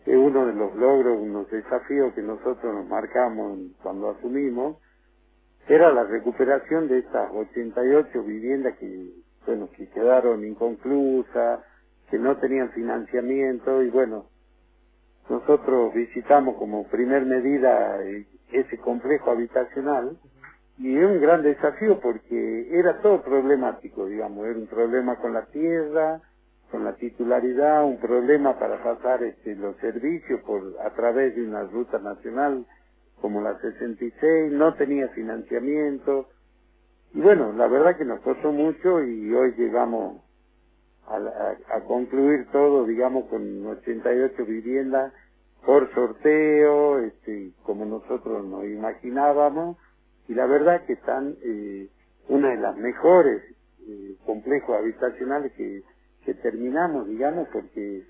es uno de los logros, unos desafíos que nosotros nos marcamos cuando asumimos, era la recuperación de estas 88 viviendas que, bueno, que quedaron inconclusas, que no tenían financiamiento, y bueno, nosotros visitamos como primer medida ese complejo habitacional, y es un gran desafío porque era todo problemático, digamos, era un problema con la tierra, con la titularidad, un problema para pasar los servicios a través de una ruta nacional como la 66, no tenía financiamiento, y bueno, la verdad que nos costó mucho y hoy llegamos a concluir todo, digamos, con 88 viviendas por sorteo, como nosotros nos imaginábamos, y la verdad que están una de las mejores complejos habitacionales que terminamos, digamos, porque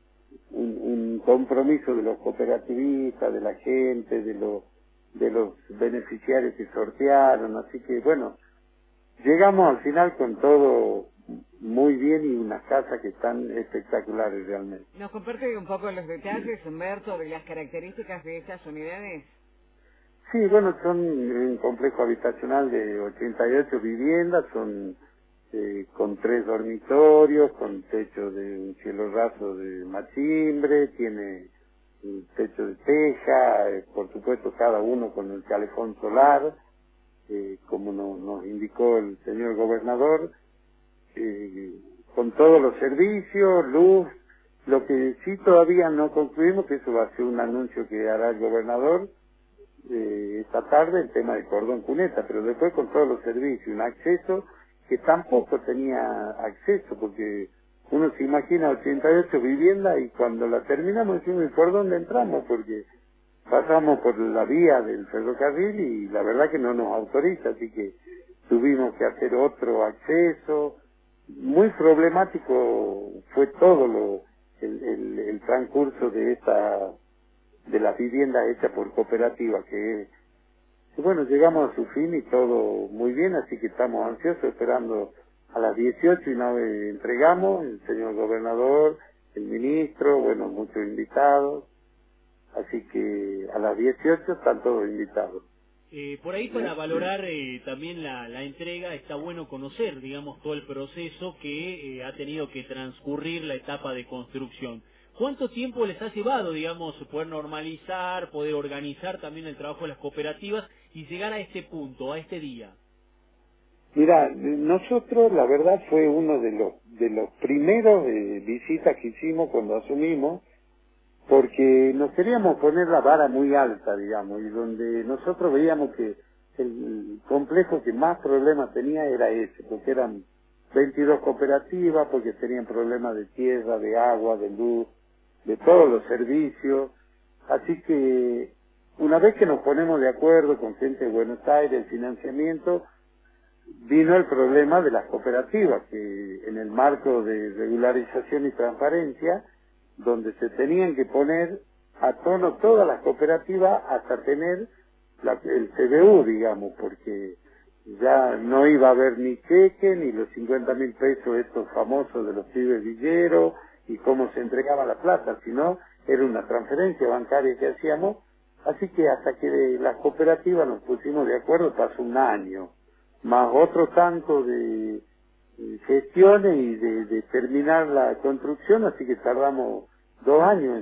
un compromiso de los cooperativistas, de la gente, de los beneficiarios que sortearon, así que bueno, llegamos al final con todo muy bien y unas casas que están espectaculares realmente. ¿Nos comparte un poco los detalles, Humberto, de las características de estas unidades? Sí, bueno, son un complejo habitacional de 88 viviendas, son con 3 dormitorios, con techo de un cielo raso de machimbre, tiene un techo de teja, por supuesto cada uno con el calefón solar, como nos indicó el señor gobernador, con todos los servicios, luz. Lo que sí todavía no concluimos, que eso va a ser un anuncio que hará el gobernador esta tarde, el tema de cordón cuneta, pero después con todos los servicios, un acceso que tampoco tenía acceso, porque uno se imagina 88 viviendas y cuando la terminamos decimos, ¿y por dónde entramos? Porque pasamos por la vía del ferrocarril y la verdad que no nos autoriza, así que tuvimos que hacer otro acceso. Muy problemático fue todo el transcurso de la vivienda hecha por cooperativa, que bueno, llegamos a su fin y todo muy bien, así que estamos ansiosos esperando a las 18 y nos entregamos, el señor gobernador, el ministro, bueno, muchos invitados, así que a las 18 están todos invitados. Por ahí para valorar también la entrega está bueno conocer, digamos, todo el proceso que ha tenido que transcurrir la etapa de construcción. ¿Cuánto tiempo les ha llevado, digamos, poder normalizar, poder organizar también el trabajo de las cooperativas y llegar a este punto, a este día? Mira, nosotros la verdad fue uno de los primeros visitas que hicimos cuando asumimos, porque nos queríamos poner la vara muy alta, digamos, y donde nosotros veíamos que el complejo que más problemas tenía era ese, porque eran 22 cooperativas, porque tenían problemas de tierra, de agua, de luz, de todos los servicios, así que una vez que nos ponemos de acuerdo con gente de Buenos Aires, el financiamiento, vino el problema de las cooperativas, que en el marco de regularización y transparencia, donde se tenían que poner a tono todas las cooperativas hasta tener el CBU, digamos, porque ya no iba a haber ni cheque, ni los 50.000 pesos estos famosos de los pibes villeros, y cómo se entregaba la plata, sino era una transferencia bancaria que hacíamos, así que hasta que las cooperativas nos pusimos de acuerdo pasó un año, más otro tanto de gestiones y de terminar la construcción, así que tardamos 2 años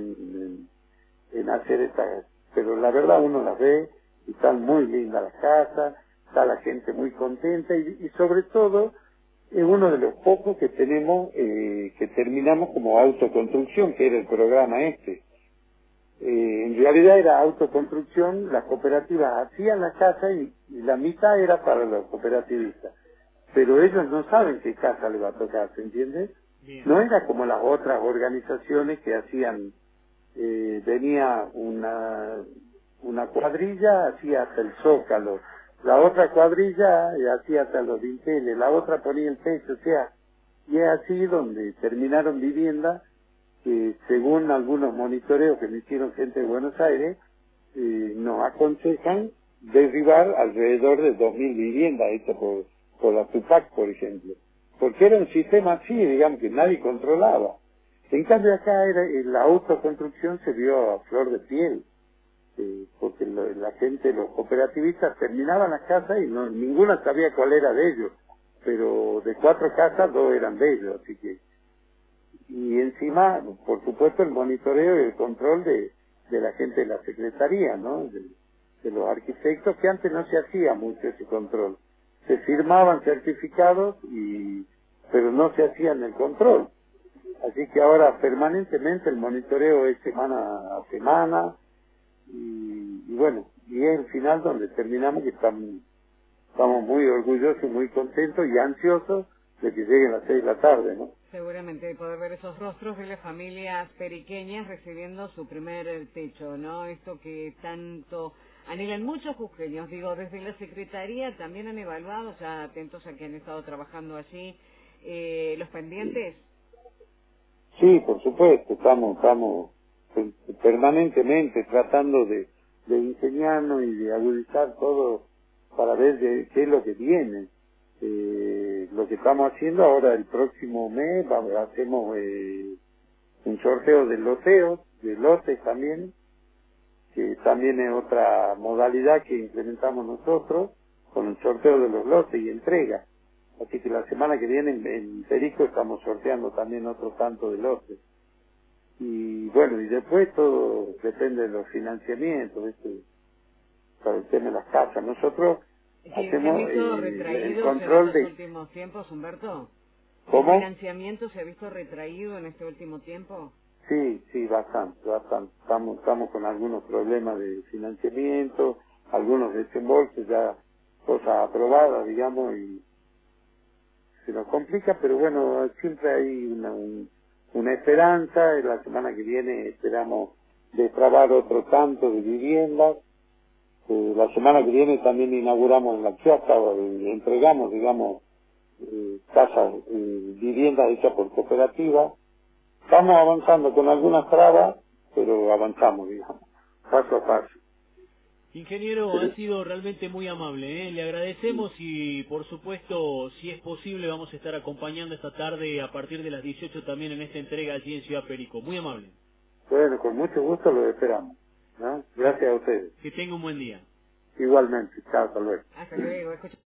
en hacer esta, pero la verdad uno las ve y están muy lindas las casas, está la gente muy contenta y sobre todo es uno de los pocos que tenemos que terminamos como autoconstrucción, que era el programa este. En realidad era autoconstrucción, las cooperativas hacían la casa y la mitad era para los cooperativistas. Pero ellos no saben qué casa le va a tocar, ¿se entiende? Bien. No era como las otras organizaciones que hacían, venía una cuadrilla, hacía hasta el zócalo, la otra cuadrilla hacía hasta los dinteles, la otra ponía el techo, o sea, y es así donde terminaron viviendas que según algunos monitoreos que me hicieron gente de Buenos Aires, nos aconsejan derribar alrededor de 2.000 viviendas hechas por la Tupac, por ejemplo. Porque era un sistema así, digamos, que nadie controlaba. En cambio acá la autoconstrucción se vio a flor de piel, porque la gente, los cooperativistas terminaban las casas y ninguna sabía cuál era de ellos, pero de 4 casas 2 eran de ellos, así que, y encima, por supuesto, el monitoreo y el control de la gente de la secretaría, ¿no? De los arquitectos, que antes no se hacía mucho ese control. Se firmaban certificados pero no se hacían el control. Así que ahora permanentemente el monitoreo es semana a semana y bueno, y es el final donde terminamos que estamos muy orgullosos, muy contentos y ansiosos de que lleguen las 6 de la tarde, ¿no? Seguramente de poder ver esos rostros de las familias periqueñas recibiendo su primer techo, ¿no? Esto que tanto anhelan muchos cusqueños, digo, desde la Secretaría también han evaluado, ya atentos a que han estado trabajando allí, los pendientes. Sí, por supuesto, estamos permanentemente tratando de enseñarnos y de agudizar todo para ver qué es lo que viene. Lo que estamos haciendo ahora el próximo mes, hacemos un sorteo de lotes también, que también es otra modalidad que implementamos nosotros, con el sorteo de los lotes y entrega. Así que la semana que viene en Perico estamos sorteando también otro tanto de lotes. Y bueno, y después todo depende de los financiamientos, ¿viste? Para el tema de las casas. Nosotros hacemos ¿Se han visto el retraídos control en estos últimos tiempos, Humberto? ¿Cómo? ¿El financiamiento se ha visto retraído en este último tiempo? Sí, bastante. Estamos con algunos problemas de financiamiento, algunos desembolsos ya, cosas aprobadas, digamos, y se nos complica, pero bueno, siempre hay una esperanza. La semana que viene esperamos destrabar otro tanto de viviendas. La semana que viene también inauguramos en la Quiaca, entregamos, digamos, casas, viviendas hechas por cooperativas. Estamos avanzando con algunas trabas, pero avanzamos, digamos, paso a paso. Ingeniero, ha sido realmente muy amable, ¿eh? Le agradecemos y, por supuesto, si es posible, vamos a estar acompañando esta tarde a partir de las 18 también en esta entrega allí en Ciudad Perico. Muy amable. Bueno, con mucho gusto lo esperamos, ¿no? Gracias a ustedes. Que tenga un buen día. Igualmente, chao, hasta luego. Hasta luego.